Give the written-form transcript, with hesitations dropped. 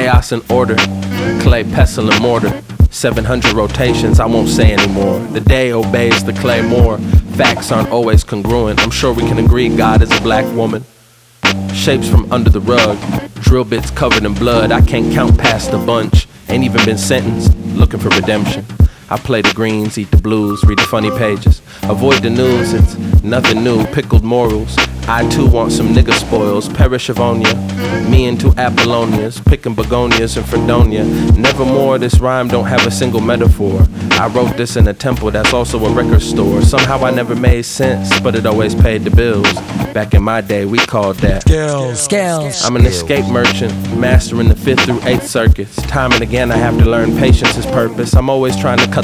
chaos and order. Clay, pestle, and mortar. 700 rotations, I won't say anymore. The day obeys the clay more. Facts aren't always congruent. I'm sure we can agree God is a black woman. Shapes from under the rug. Drill bits covered in blood. I can't count past a bunch. Ain't even been sentenced. Looking for redemption. I play the greens, eat the blues, read the funny pages. Avoid the news, it's nothing new, pickled morals. I too want some nigga spoils, perish Avonia. Me and two Apollonias, picking begonias in Fredonia. Nevermore, this rhyme don't have a single metaphor. I wrote this in a temple that's also a record store. Somehow I never made sense, but it always paid the bills. Back in my day, we called that Skills. I'm an escape merchant, mastering the 5th through 8th circuits. Time and again I have to learn patience is purpose. I'm always trying to cut